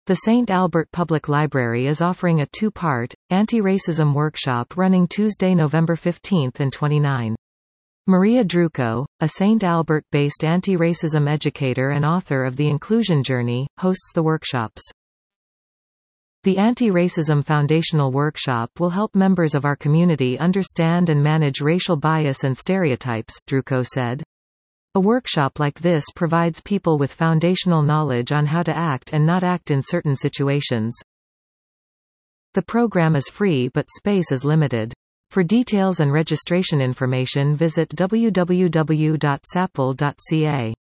The St. Albert Public Library is offering a two-part, anti-racism workshop running Tuesday, November 15 and 29. Maria Druco, a St. Albert-based anti-racism educator and author of The Inclusion Journey, hosts the workshops. The Anti-Racism Foundational Workshop will help members of our community understand and manage racial bias and stereotypes, Druco said. A workshop like this provides people with foundational knowledge on how to act and not act in certain situations. The program is free but space is limited. For details and registration information visit www.sapl.ca.